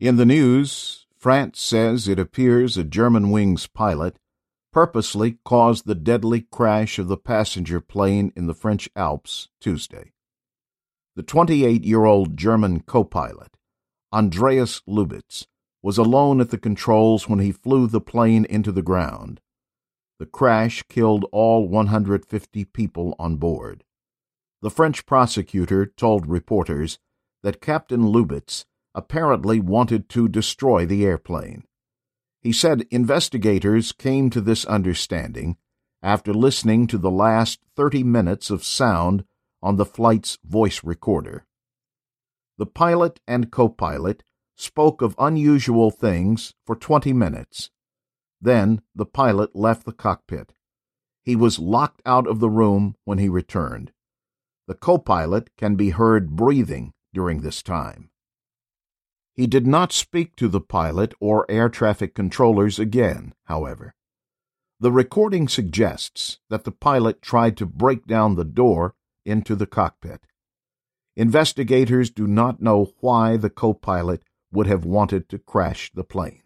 In the news, France says it appears a Germanwings pilot purposely caused the deadly crash of the passenger plane in the French Alps Tuesday. The 28-year-old German co-pilot, Andreas Lubitz, was alone at the controls when he flew the plane into the ground. The crash killed all 150 people on board. The French prosecutor told reporters that Captain Lubitz apparently wanted to destroy the airplane. He said investigators came to this understanding after listening to the last 30 minutes of sound on the flight's voice recorder. The pilot and co-pilot spoke of unusual things for 20 minutes. Then the pilot left the cockpit. He was locked out of the room when he returned. The co-pilot can be heard breathing during this time. He did not speak to the pilot or air traffic controllers again, however. The recording suggests that the pilot tried to break down the door into the cockpit. Investigators do not know why the co-pilot would have wanted to crash the plane.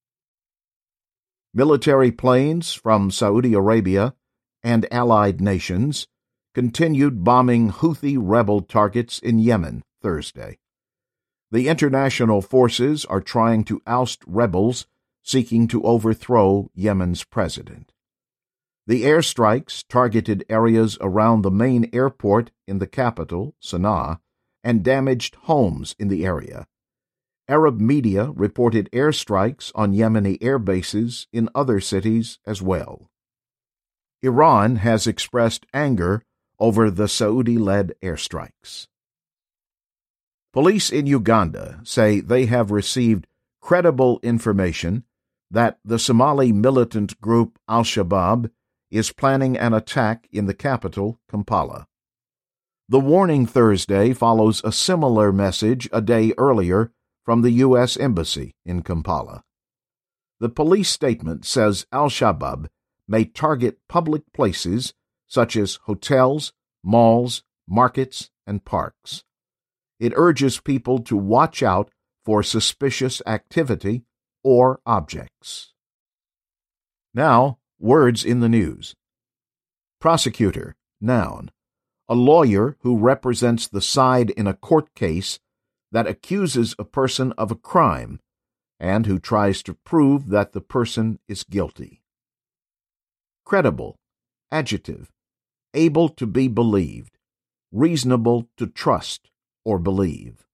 Military planes from Saudi Arabia and allied nations continued bombing Houthi rebel targets in Yemen Thursday. The international forces are trying to oust rebels seeking to overthrow Yemen's president. The airstrikes targeted areas around the main airport in the capital, Sana'a, and damaged homes in the area. Arab media reported airstrikes on Yemeni air bases in other cities as well. Iran has expressed anger over the Saudi-led airstrikes. Police in Uganda say they have received credible information that the Somali militant group Al-Shabaab is planning an attack in the capital, Kampala. The warning Thursday follows a similar message a day earlier from the U.S. Embassy in Kampala. The police statement says Al-Shabaab may target public places such as hotels, malls, markets, and parks. It urges people to watch out for suspicious activity or objects. Now, words in the news. Prosecutor, noun, a lawyer who represents the side in a court case that accuses a person of a crime and who tries to prove that the person is guilty. Credible, adjective, able to be believed, reasonable to trust or believe.